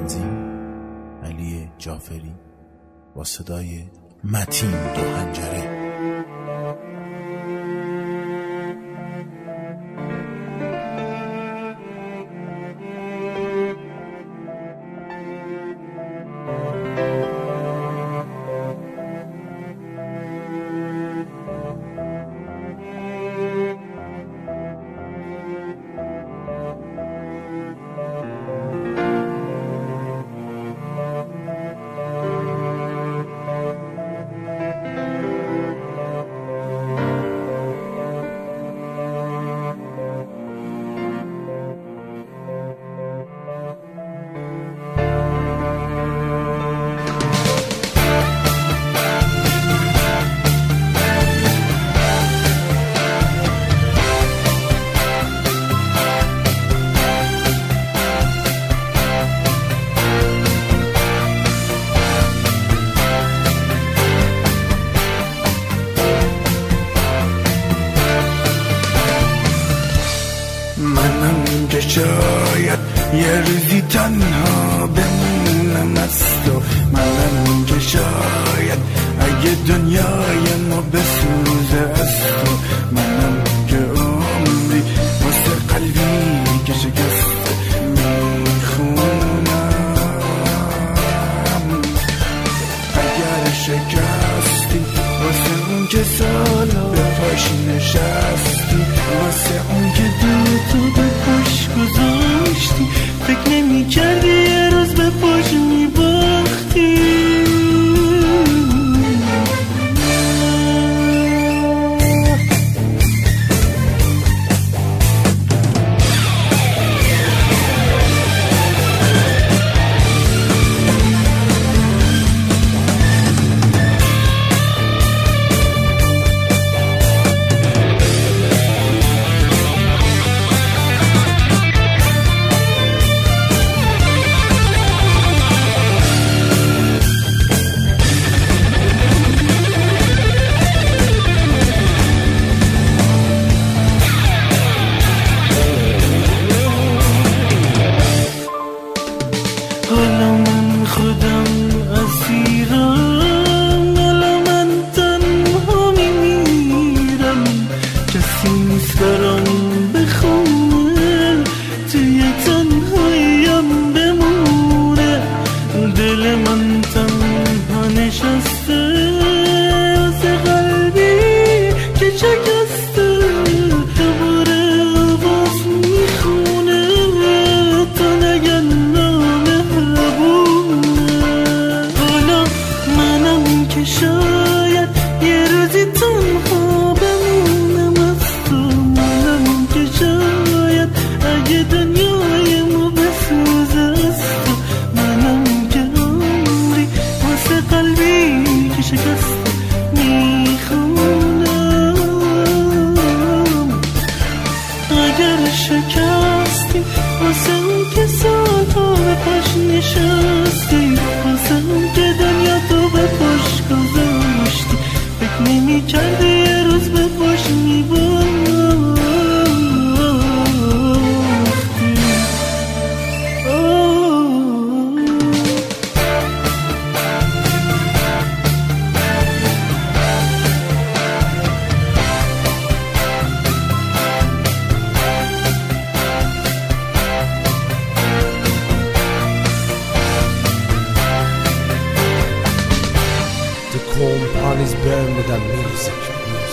تنظیم علی جعفری با صدای متین دوحنجره. منم که شاید یه روزی تنها بمونم از تو، منم که شاید اگه دنیای ما بسوزه از تو، منم که عمری واسه قلبی که شکسته میخونم. اگر شکستی واسه اون که سالا به پاش نشستی، واسه اون که تو به پاش گذاشتی، فکر نمی کردی یه روز به پاش می باختی. حالا من خودم اسیرم، حالا من تنها میمیرم، کسی نیست برام بخونه، توی تنهاییم بمونه. دل من تنها نشسته واسه قلبی که شکسته، دوباره آواز میخونه تا نگن شاید یه روزی تنها بمونم از تو، منم که شاید اگه دنیای ما بسوزه از تو، منم که عمری واسه قلبی که شکسته میخونم. اگر شکستی واسه اون که سالها به پاش نشستی، واسه اون که دنیا تو به پاش گذاشتی، فکر نمی کردی یه روز به پاش می باختی. The corn pan is burned with that music.